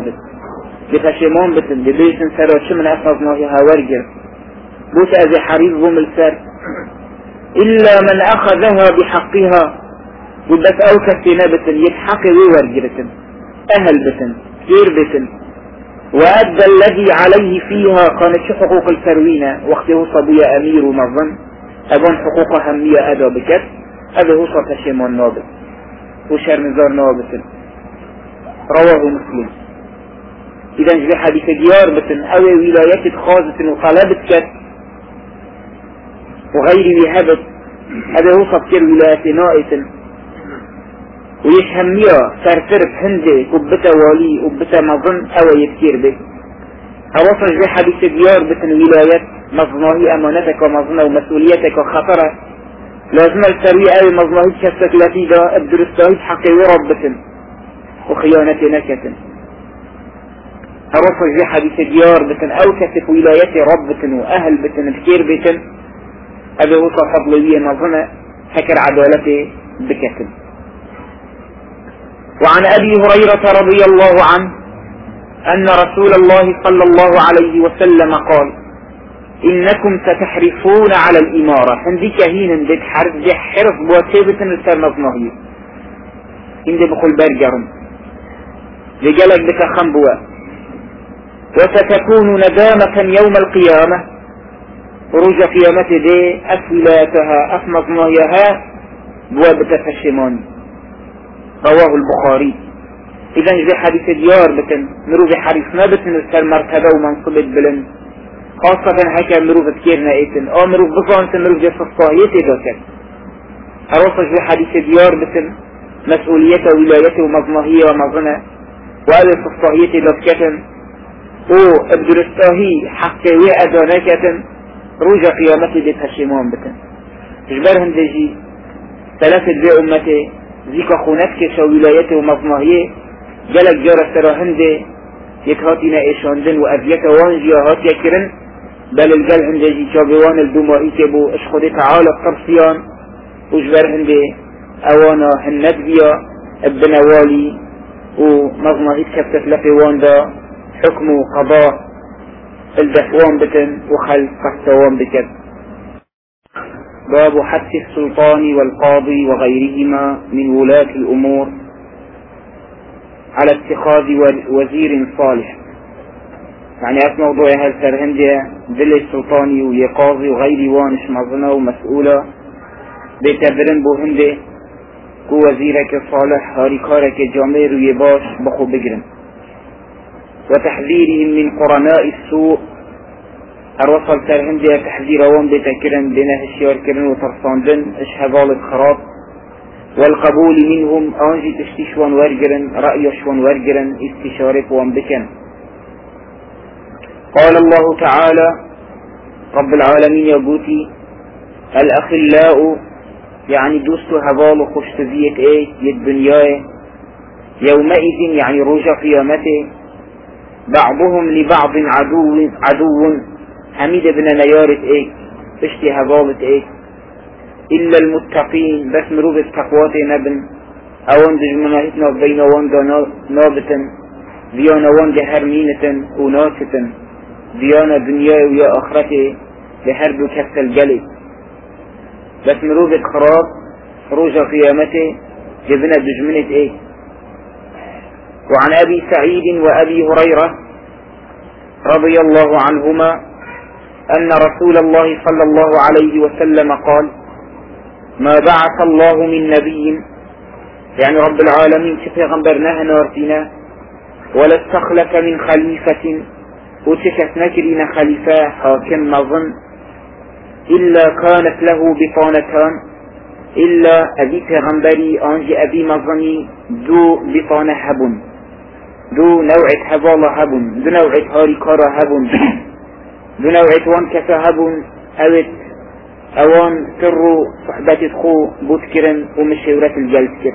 نابت بفشمان بتن ببيتن سراش من أفض ناهيها ورجر بوش أزي حريف بوم السر إلا من أخذها بحقها وبس أوكس في نابتن يتحقي وورجرتن أهل بتن كير بتن وأدى الذي عليه فيها كانت حقوق الفروينة وقته صبية أمير ومظن أبون حقوق همية أدى بكت هذا هو فشمان نابت وشرمزار نابت رواه مسلم. إذا جاء حديث ديار بتن أو ولايات خاصة وطلبت كت وغير وهبت هذا هو صفكر ولايات نائت ويشهميها سرسرف هندي وبتا والي وبتا مظن أو يذكير به أوصل جاء حديث ديار بتن ولايات مظناهي أمانتك ومظنة ومسؤوليتك وخطرة لازم السروية أو مظناهي كسك التي دا الدرستاهي حقي وربتن وخيانة نكتن أوصل جاء حديث ديار بتن أو كسك ولايات ربتن وأهل بتن الكير بتن هذا هو فضلية مظنة فكر عدالته بكتن. وعن أبي هريرة رضي الله عنه أن رسول الله صلى الله عليه وسلم قال إنكم ستحرفون على الإمارة عندي كهين عندك حرف بواتيبة السرمضناهي عندي بقول برجرم لجلك بتخم بوا وستكون ندامة يوم القيامة ورجع قيامة دي أسولاتها أفمضناهيها بوا بتفشمان رواه البخاري. إذا جاء حديث ديار بتن مروف حريفنا بتن السر مرتبة ومنصبت بلن خاصة هكا مروف تكيرنا ايتن او مروف بصانت مروف جاء صفاهيتي ذاكر أروصج بحديث ديار بتن مسؤوليته ولايته ومظنهية ومظنة وهذا صفاهيتي ذاكتن او ابدرستاهي حقي وأدانكتن روجا قيامتي دي تشيمان بتن جبرهم ديجي ثلاثة بي أمتي ذيك خونتك شو ولايته ومظنهية جلك جارة سراهنده يتهاتينا إيشاندن وأذيته وانجيا هاتيا كرن بل الجل هنده جابوان الدمائي كبو اشخده تعالى الطرسيان وجبر هنده اوانا هنت بيا ابن والي ومظنهية كفتت لفوان دا حكم وقضاء الدفوان بتن وخل قصوان بكت. باب حث السلطان والقاضي وغيرهما من ولاة الأمور على اتخاذ وزير صالح. يعني أف موضوع هالسرهندية دل السلطاني ويقاضي وغيري وانش مظنة ومسؤولة بيتبرن بو هندي كو وزيرك صالح هاريكارك جامير ويباش بخو بجرن وتحذيرهم من قرناء السوء الوصل سرهندية تحذير وان بتكرن بينه الشيار كرن وترصاندن اشهبال الخراب والقبول منهم أنجي تشتيشوان ورجرن رأيشوان ورجرن استشارك وان بكن. قال الله تعالى رب العالمين يقولي الأخلاء يعني دوست هبال وخشتزية ايه يدنياه يومئذ يعني رجع قيامته بعضهم لبعض عدو حميد بن نيارة ايه اشتي هبالة ايه إلا المتقين بس مروف التقوات نبن اوان دجمناهتنا بين وان نابتا ديانا وان هرمينة وناسة ديانا دنيا ويا اخرته لحرب كفت الجلد بس مروف الخراب رجع قيامته جبنا دجمنة ايه. وعن ابي سعيد وابي هريرة رضي الله عنهما ان رسول الله صلى الله عليه وسلم قال ما بعث الله من نبي يعني رب العالمين كفيغنبرناه نارتنا ولا استخلف من خليفة وتكت نكرين خليفة حاكم نظن إلا كانت له بطانتان إلا أبي پیغمبري أنجي أبي مظني دو بطانة هبن دو نوعة هبالة هبن دو نوعة هاريكارة هبن دو نوعة وان كسا هبن أوت اوان سروا صحبات خو بوتكرن ومشورة الجلد كر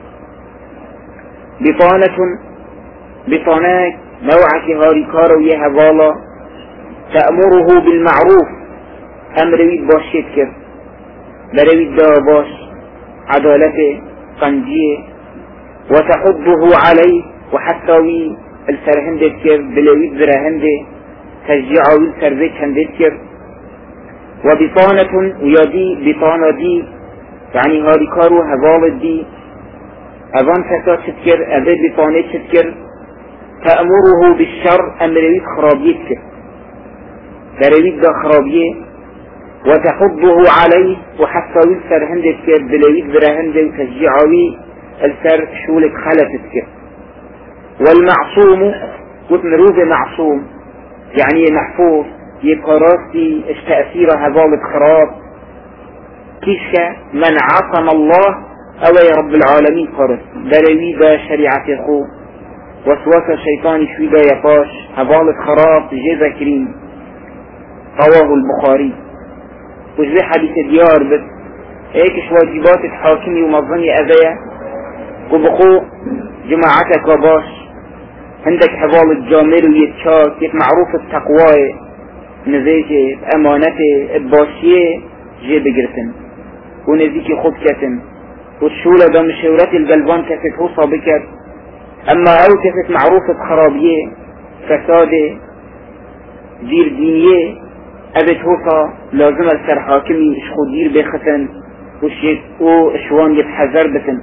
بطانة نوعك هاريكار ويها بالا تأمره بالمعروف امرويد باشيت كر برويد دا باش عدالته قنجيه وتحضه عليه وحتى السرهندت كر بلويد برهنده تشجيعاوي السربيت هندت كر. وبطانة ويادي بطانة دي يعني هاريكارو هبالت دي أبان فتا تذكر أبد بطانة تذكر تأمره بالشر أمرويد خرابيت كر درويد دا خرابيه وتحضه عليه وحتى يلسر هندت كر بلويد برهنده وتشجيعاوي السر شولك خلفت كر. والمعصوم وتمروه معصوم يعني محفوظ يقراستي اشتأثير هذا خراب كيشك من عصم الله او يا رب العالمين قرص دلويدا شريعة خو وسوسة الشيطان شويدا يقاش هذا خراب جي ذكرين. رواه البخاري. وجبه حديث ديار بس ايكش واجبات الحاكمي ومظني اذية وبقو جماعتك وباش عندك حفاظ الجامل ويتشاك معروف التقوى نزيجي امانته الباشية جي بقرتن ونزيكي خود كتن والشولة دا مشورات القلبان كفت هوصا بكت. اما او كفت معروفة خرابية فسادة دير دينية ابت هوصا لازم السر حاكمي اشخو دير بيختن واشوان يتحذر بتن.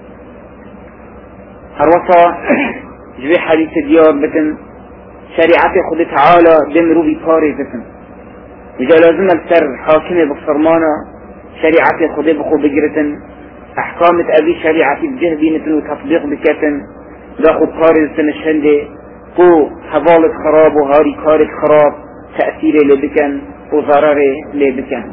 هروصا جبه حديث ديار بتن شريعة خود تعالى دمرو بطاري بتن وجا لازم السر حاكمي بصرمانة شريعة خود بخو بجرتن احكامة ابي شريعة بجهدي نتن وتطبيق بكتن داخل طاري بتن الشهنده قو حفالة خراب وهاري كارت خراب تأثير لبكن وضرر لبكن.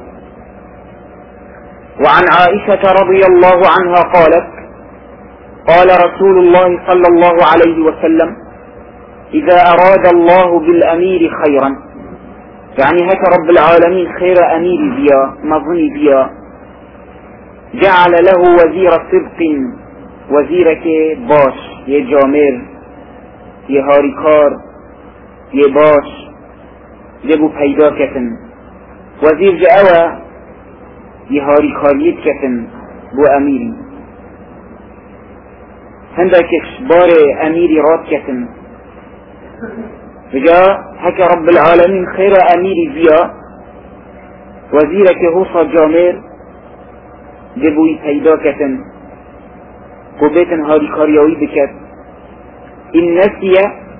وعن عائشة رضي الله عنها قالت قال رسول الله صلى الله عليه وسلم إذا أراد الله بالأمير خيرا يعني هكا رب العالمين خير أمير بيا مظني بيا جعل له وزير صدق وزيرك باش يجامر يهاريكار يباش جبو پیدا کتن وزیر جاوه يهاريكاريت کتن بو أميري هندكش بار أميري رات كتن فجاء هكا رب العالمين خير أميري بيا وزيرك هوصا جامر جبوي پیدا كتن قبيتن هاريكاريوي بكت إن نسي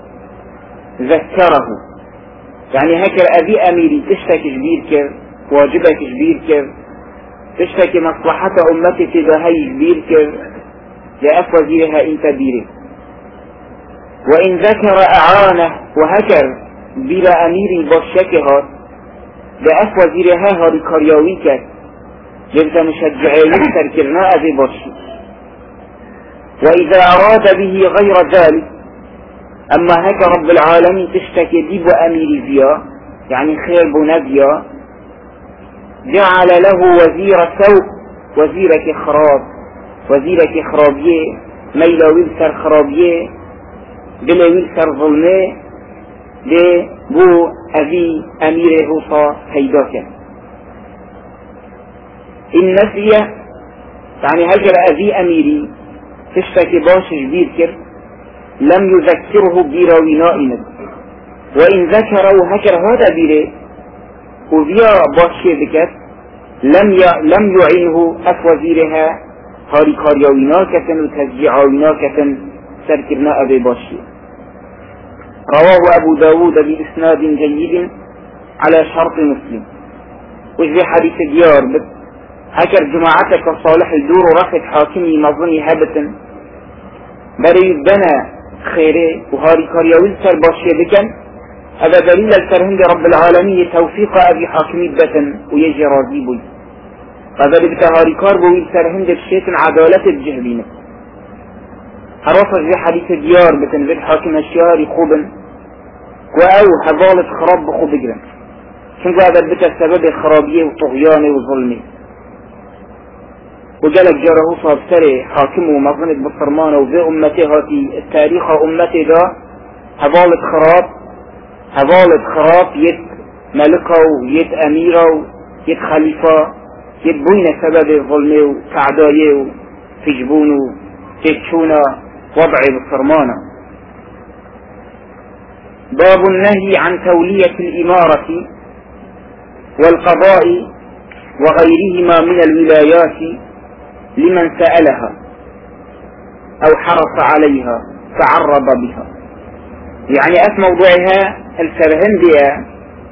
ذكره يعني هكا أبي أميري تشتك جبير كر واجبك جبير كر تشتك مصلحة أمتك تدهي جبير كر لأف وزيرها انت بيري. وإن ذكر أعانه وهكر بلا أمير باشكها لأف وزيرها هاريكاريوي كر لبت مشجعي يكتر كرنا أبي باشي. وإذا أراد به غير ذلك أما هكا رب العالمين تشتكي ديب أميري بيا يعني خير بنبيا جعل له وزير سوء وزيرك خراب وزيرك خرابيه ميلا ويلسر خرابيه بلا ويلسر ظلمه دي بو أبي أمير هوصا هيداك. إن نسي يعني هجر أبي أميري تشتكي باش جبير كر لم يذكره بيراوينائنا وإن ذكره هكر هذا بيري وبيا باشي بكت لم يعينه أف وزيرها هاريكاريوينا كتن وتشجيعاوينا كتن سركرنا أبي باشي. رواه أبو داود بإسناد جيد على شرط مسلم. وجه حديث ديار بس هكر جماعتك صالح الدور ورفت حاكمي مظني هبتا بريد بنا خيري وهاريكاريوي سر باشي بكن هذا دليل الكرهند رب العالمين توفيق أبي حاكمي بتن ويجي راضي بي هذا بك هاريكار بوي سرهند الشيطن عدالة الجهبين هرفض في حديث ديار بتن بيت حاكم الشياري خوبا وأو حضالة خراب بخو بجرا شنك هذا بك السبب خرابيه وطغيانه وظلمه وجلك جاره صاب سري حاكم ومظنة بصرمانه وفي أمته هاتي التاريخ أمته دا هضالة خراب يت ملكه ويت أميره يت خليفة يت بوين سبب ظلمه وتعدايه وفجبونه تشونه وضعي بصرمانه باب النهي عن تولية الإمارة والقضاء وغيرهما من الولايات لمن سألها أو حرص عليها تعرض بها. يعني موضوعها السرهندية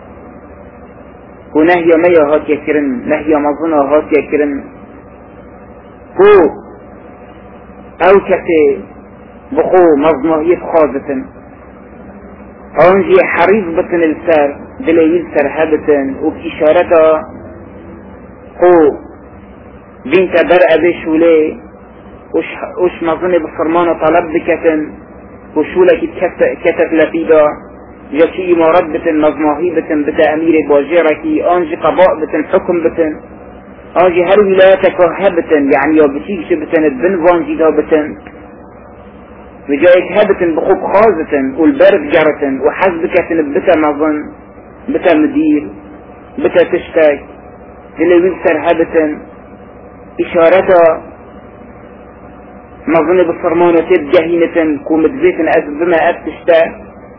ونهي ميا هات يكرن نهي مظنة هات يكرن هو أو كتي بخو مظنة يتخاذة أنجي حريص بطن السر دليل سرهبة وبإشارته هو بنت برأة بشولي وش مظنة بفرمانة طلب بكتن وشولك كتف لفيدا جاشي إمارات بتن مظناهي بتن بتا أمير باجركي أنجي قضاء بتن حكم بتن أنجي هر ولاياتك هبتن يعني يوبتيش بتن البن وانجي دا بتن وجايك هبتن بخوب خازتن والبرد جرتن وحزبكتن بتا مظن بتا مدير بتا تشتاك اللي ويلسر هبتن إشارتها مظن بالصرمانة تبجهينة كومدزيتن بما أبتشتاك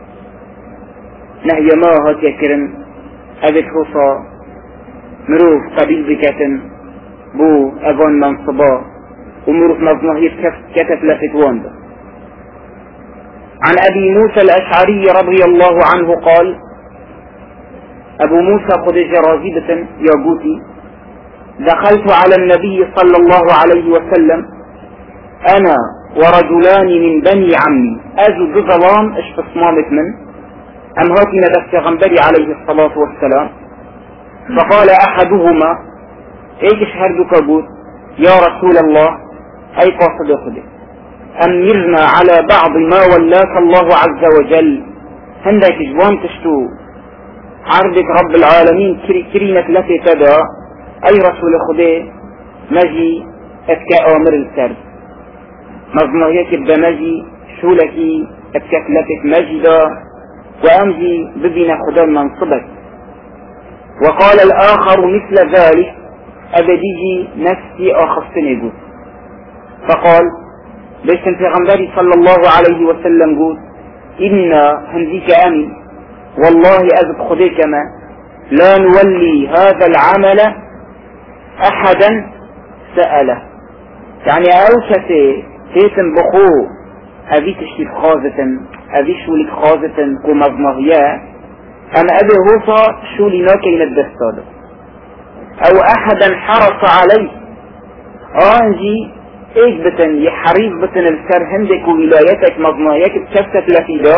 نهي ما هات يكرن أبت خصا مروف قبيل بكتن بو أغان منصبا ومروف مظنهية كتف لفتوان ده. عن أبي موسى الأشعري رضي الله عنه قال أبو موسى قد جرازبة ياقوتي دخلت على النبي صلى الله عليه وسلم أنا ورجلان من بني عمي أجو بظلام اشتصمامت من أم هاتنا بس غنبري عليه الصلاة والسلام فقال أحدهما ايش هردك قول يا رسول الله أي قاصد أخذك أمرنا على بعض ما ولاك الله عز وجل هندك جوان تشتو عرضك رب العالمين كرينك لك تدا أي رسول خده مجي أتكا أمر السرد مظنهيك بمجي شولكي أتكا لك مجدا وأمجي ببنا خدا منصبك. وقال الآخر مثل ذلك أبديجي نفسي أخصني قول فقال ليش في غنبري صلى الله عليه وسلم قول إنا هنزيك أمين والله أذب خديك ما لا نولي هذا العمل أحدا سأله يعني أوشتي تيتم بخو أبي تشتي خازة أبي شولك خازة كمظنهيا أما أبي هوصا شولي ناكين الدستاد أو أحدا حرص عليه أنجي إيش بتن يحريص بتن السر هندك وولايتك مظنهيك بكفتك لفيدا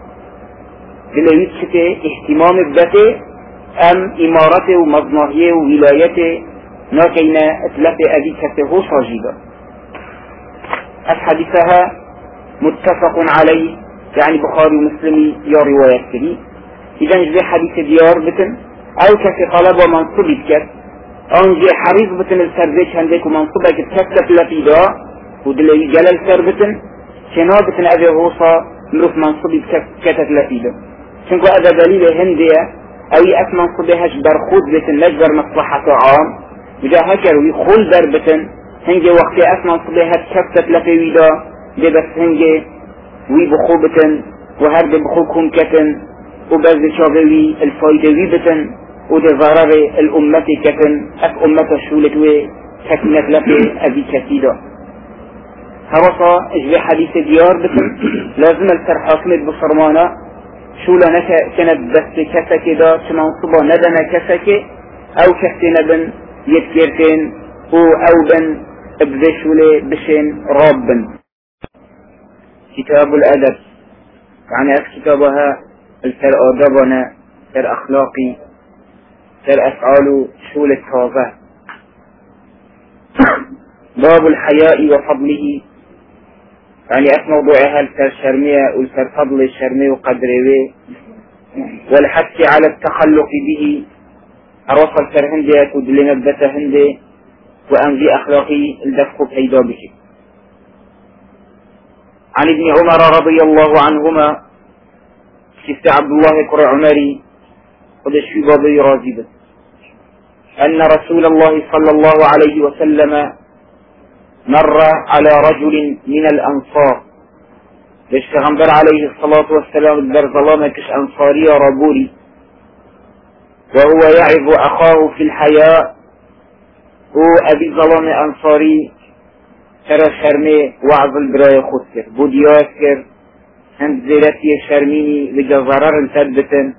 بلويت شتي اهتمام بته أم إمارته ومظنهيه وولايته ناكين اتلفي أبي كفته هوصا جيدا. الحديثها متفق عليه يعني بخاري ومسلمي يا رواية كري إذا نجي حديث ديار بتن أو كفي طلب ومنصب بكت أنجي حريص بتن السربيش هندك ومنصبك بكتك لفيدا ودلي جلال سربتن شنا بتن أبي غوصا مروف منصبي بكتك لفيدا شنكو هذا دليل هندية أو يأس منصبهاش برخود بتن نجبر مصلحة عام وجا هكر ويخول دربتن هنجي وقت يأس منصبهاش كتك لفيدا دي بس هنجي ويبخوبتن وهرد بخوكم كتن وبعض شاغوي الفايدة ويبتن ودي ضرر الأمة كتن أف أمة شولتوي كتنك لفي أبي كتيدا هوصا اجري حديث ديار بتن لازم الترحاكمت بصرمانا شولا كانت بس كسك دا شمنصبا ندنا كسك أو كسك ندن يتكيرتين أو بن بذشولي بشين رابن. كتاب الأدب يعني كتابها السر آدابنا سر أخلاقي سر أفعال شول التوابة. باب الحياء وفضله يعني موضوعها السر شرمية والسر فضل الشرمية وقدره والحث على التخلق به أروصل سر هندي ودل نبت هندي وأنزي أخلاقي الدفق بحيدا به. عن ابن عمر رضي الله عنهما شفت عبد الله قرع عمري قد الشبابي راجبا أن رسول الله صلى الله عليه وسلم مر على رجل من الأنصار ليش پیغمبر عليه الصلاة والسلام در ظلامكش أنصاري ربوري وهو يعظ أخاه في الحياء هو أبي ظلام أنصاري ترى شرمي وعظ البراية خود كر بوديات كر هند زيرتي شرميني لجا ضرر ثبتا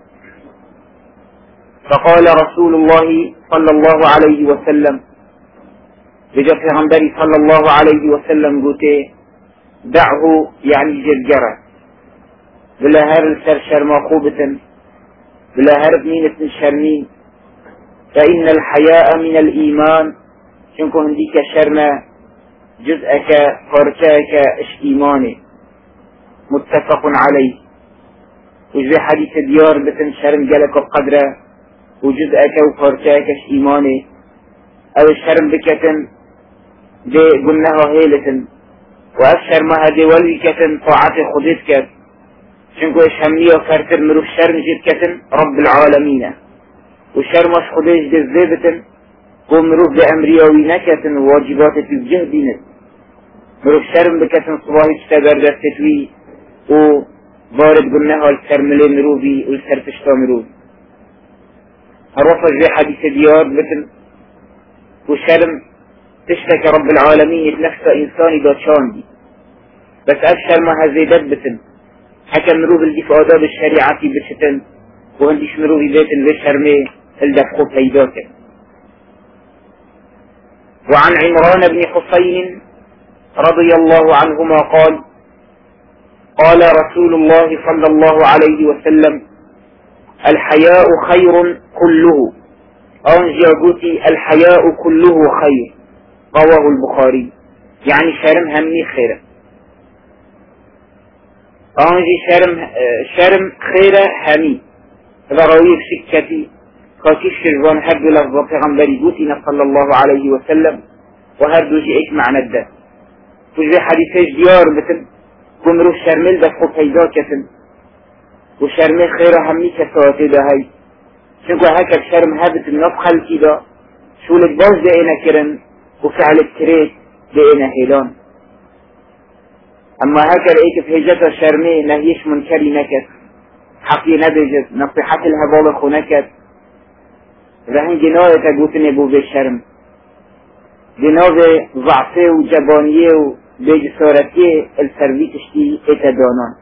فقال رسول الله صلى الله عليه وسلم لجا پیغمبري صلى الله عليه وسلم قوته دعه يعني جرجرة بلا هر السر شرما خوبة بلا هر بنينة شرمين فإن الحياء من الإيمان شنكو هنديك شرما جزءك فرشاك اش إيماني متفق عليه وجزء حديث ديار بتن شرم جلك بقدره وجزءك وفرشاك اش إيماني أو الشرم بكتن دي قلناها هيلة وأفشر ما هدي ولي كتن طاعة خديت كت شنكو إشهمية فرتر مروف شرم جيد كتن رب العالمين وشرم اش خديش جذبتن ومروف بأمريا وينكتن وواجبات تفجه دينت مروف شرم بكتن صباحي تستبر دستوي وبارد قلناها الكرملي مروفي والسرتشتا مروف هروفا جي حديث ديار بتن وشرم تشتكي رب العالمين يتنفسه إنساني داتشان دي بس أفشل ما هزيدت بتن حكا مروف اللي في آداب الشريعة بشتن وهنديش مروفي بيتن بشرمي الدفقو بيداته وعن عمران بن حسين رضي الله عنهما قال قال رسول الله صلى الله عليه وسلم الحياء خير كله أنجي قوتي الحياء كله خير رواه البخاري يعني شرم همي خيره أنجي شرم خيره همي هذا رويه سكتي كاكيش شربان هردو لفظة پیغمبری قوتنا صلى الله عليه وسلم وهردو جئك معنى الدا تجري حديثيش ديار بتن قمرو شرمل دفقو پیدا كتن وشرمي خيره همي كسواتي دا هاي شنكو هكا شرم هابت النفخل كدا شولك باز دائنا كرن وفعلك كريت دائنا هيلان اما هكا رأيك في هجة شرمي نهيش منكري نكت حقي نبجت نصيحة الهبالخ نكت رهن جناية تقوتني بو بالشرم جناية ضعفه وجبانيه وبجسارتيه السروي تشتي اتدانان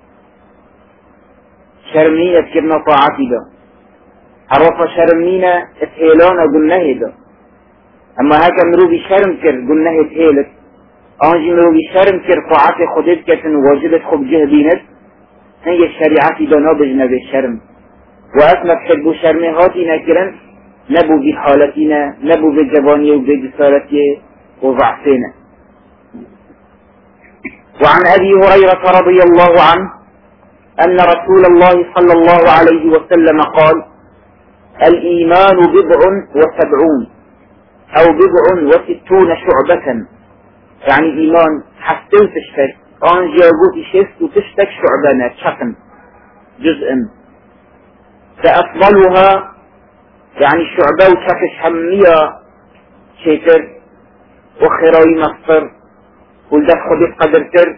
شرمية كرنا طاعتي دا عرفة شرمينا اتهيلان قلناه دا اما هكا مروبي شرم كر قلناه اتهيلت انجي مروبي شرم كر طاعتي خدت كتن واجبت خب جهدينت هنگه الشريعتي دا نابجنا بالشرم واسمت حبو شرمي هاتي نكرن نبو بحالتنا نبو بالجبانية وبجسارتنا وضعفنا وعن أبي هريرة رضي الله عنه أن رسول الله صلى الله عليه وسلم قال الإيمان 79 أو 69 شعبة يعني إيمان حتى تشتك أنجي أقول شست وتشتك شعبنا شقن جزءا فأفضلها يعني شعبة وشكش همية شيتر وخراي مصر والدفخ بقدرتر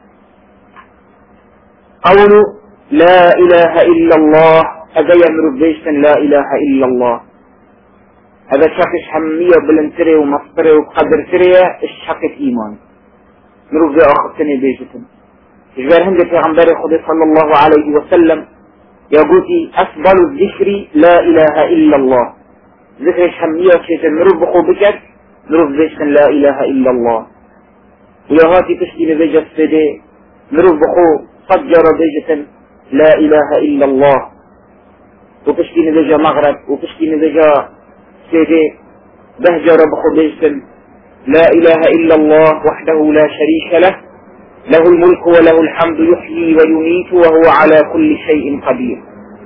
قول لا إله إلا الله هذا يمر بيشتن لا إله إلا الله هذا شكش همية بلنتري ومصري وقدرتري الشكش إيمان مروف ذي آخرتني بيشتن إجبار هندي في غنبري خدي صلى الله عليه وسلم يقولي أفضل الذكر لا إله إلا الله ذكر شمية شيء مروف بخو بكت مروف بيشتن لا إله إلا الله ويهاتي تشتي نبيجة سيدي مروف بخو صجر بيجة لا إله إلا الله وتشتي نبيجة مغرب وتشتي نبيجة سيدي بهجر بخو بيجة لا إله إلا الله وحده لا شريك له له الملك وله الحمد يحيي ويميت وهو على كل شيء قدير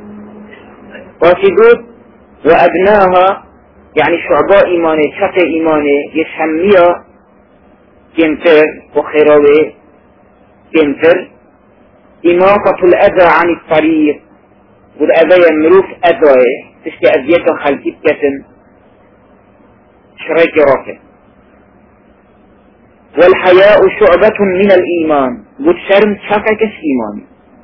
واشدود وأدناها يعني شعباء إيماني شق إيماني يشمية كنتر وخيراوي كنتر إماطة الأذى عن الطريق والأذى يمروف أذى تشتي أذية خلقية كتن شريك راكب والحياء شعبة من الإيمان قد شرم شككش إيماني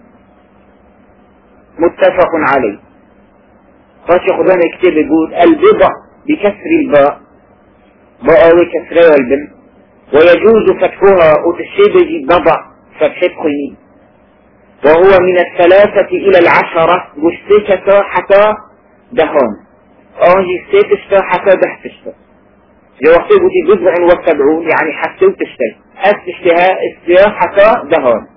متفق عليه. فاشي خدام يكتب يقول البضع بكسر الباء باء كسرها البن ويجوز فتحها وتشبه بضع فتحقني وهو من 3 إلى 10 جستيكتا حتى دهان أنجي ستيكتا حتى دهتشتا جو وقت قلت 79 يعني حتى وتشتي أستشتها استيا حتى دهان.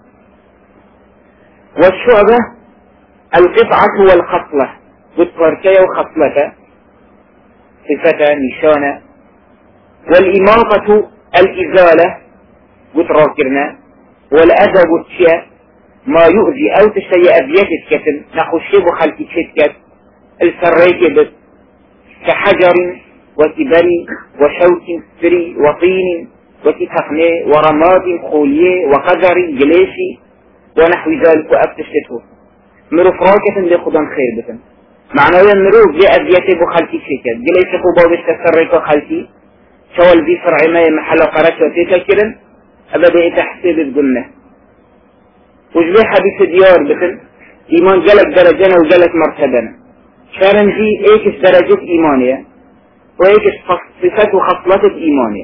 والشعبة القطعة والخصلة والتركية وخصلة صفة نشانة. والإماطة الإزالة وتراكرنا. والأذى والشيء ما يؤذي أو تشتي أذية الكتن نخشب خلق شتكت السريكبت كحجر وكبري وشوك سري وطين وكتخني ورماد خوليه وقدر جليشي ونحو ذلك وأبتشته مروف راكة لخدان خير بكن معنويا مروف جاء أذيته بخلقي شتكت جليش خبابش كسريك خلقي شوال بي فرع ما محل قرش وتتكرن أبدا تحسيب الجنة وجبه حديث ديار بكن إيمان جلك درجنا وجلك مرتبنا شارنجي ايكش درجة إيمانية وايكش صفات وخصلات إيمانية.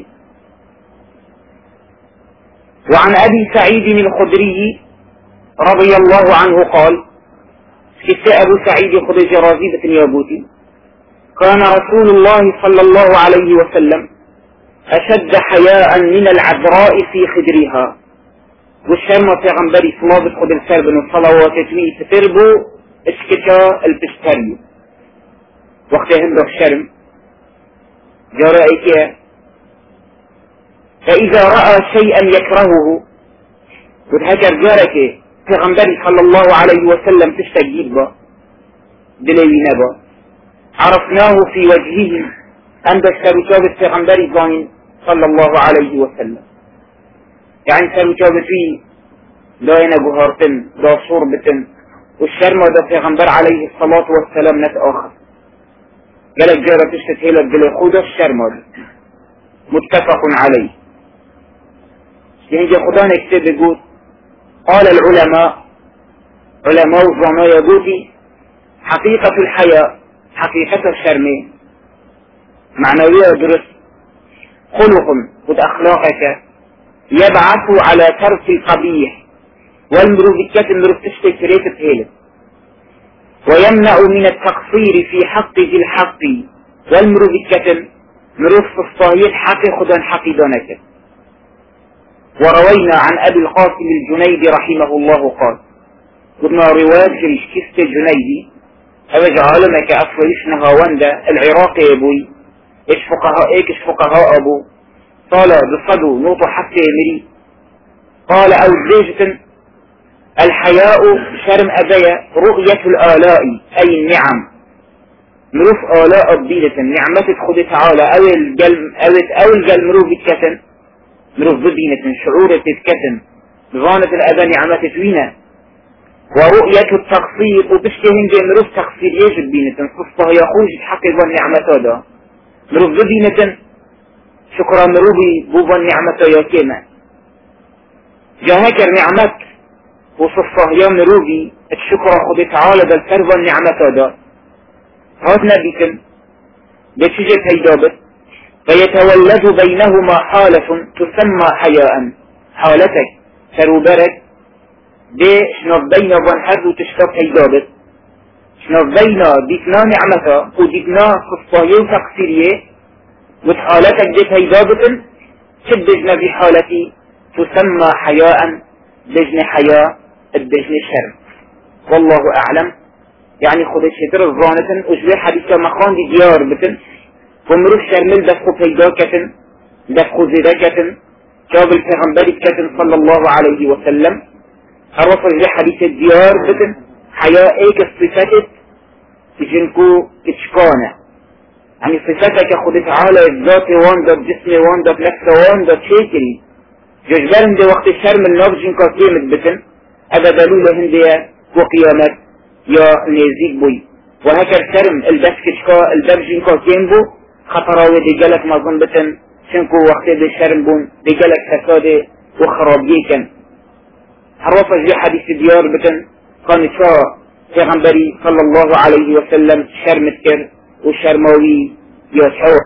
وعن أبي سعيد الخدري رضي الله عنه قال كتاب أبو سعيد خدري رازيبة يابوتي كان رسول الله صلى الله عليه وسلم أشد حياء من العذراء في خدرها والشرمة في غنبري صلابة خدر سربن الصلوات توي تتربو اسكتا البستريو وقت هندو الشرم جرائك فإذا رأى شيئا يكرهه وتهجر جارك في غنبري صلى الله عليه وسلم تستجيب با دلوي نبا عرفناه في وجهه عند السروتاب في غنبري زين صلى الله عليه وسلم يعني سروتاب فيه لا ينبهارتن لا صوربتن والشرمة ده في غنبر عليه الصلاة والسلام نت آخر قالك جارة تشتهيلك بالخودة الشرمة ده متفق عليه. ينجي خدان يكتب يقول قال العلماء علماء الظناء يقولي حقيقة الحياة حقيقة الشرمين معنوية درس خلق وأخلاقك يبعث على ترك القبيح والمروفكات المروف تشتكريت بهيلت ويمنع من التقصير في حق ذي الحق والمروفكات مروف الصهيل حق خدان حق دونك. وروينا عن أبي القاسم الجنيدي رحمه الله قال قلنا رواية شريشكست الجنيدي أبجع عالمك أصليشنها واندا العراق يا أبوي إيش فقهاء أبو قال بصدو نوط حتى يمري قال أو زيجة الحياء شرم أبيا رؤية الآلاء أي النعم مروف آلاء الضيلة نعمة خد تعالى أو الجل مروف بتكتن مروف بدينة شعور تتكتن ظانة الأذى نعمة توينة ورؤية التقصير وبشتهن دي مروف تقصير يجب بينة صفها يخوج تحقق النعمة هذا مروف بدينة شكرا مروبي بوبا النعمة ياكينا جاهك النعمة وصفه يا مروبي الشكر خد تعالى بالفرض النعمة هذا هاتنا بكم بشجة هيدابت فيتولد بينهما حالة تسمى حياء حالتك سروبرك دي شنو بين ظنحر وتشتف هيدابت شنو بين ديكنا نعمة وديكنا صفه تقصيريه وحالتك دي هيدابت شدجنا بحالتي تسمى حياء دجن حياء الدجن الشر والله أعلم. يعني خد الشتر الظانة أجبه حديثة مخان دي ديار بتن ومروف شرمل دفخو فيدا كتن دفخو زيدا كتن شاب الفغنبري كتن صلى الله عليه وسلم الرسل دي حديثة ديار بتن حياء ايك الصفات تجنكو تشكانة يعني صفاتك خد تعالى الذات واندا بجسم واندا بنفس واندا بشيكري ججبرن دي وقت الشرم النفجن كاكيمت بتن أبدا لولا هندية وقيامات يا نيزيك بوي وهكذا الشرم البسكشكا البرجن كاكيمبو خطراوي دي جالك مظن بتن شنكو وقت دي الشرم بون دي جالك فساد وخرابيكن عرفة جي حديث ديار بتن قان شاء پیغمبری صلى الله عليه وسلم شرمتكر وشرموي يشعر.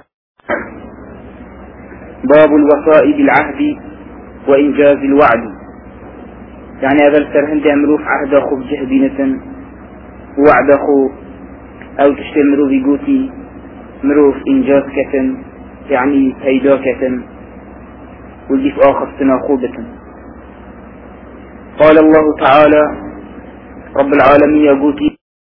باب الوفاء بالعهد وإنجاز الوعد. يعني هذا السرهند مروف عهد أخو بجهدينة ووعد أخو أو تشتري مروف يقوتي مروف إنجاز كتن يعني هيدا كتن واللي في آخر تناخوبة. قال الله تعالى رب العالمين يقوتي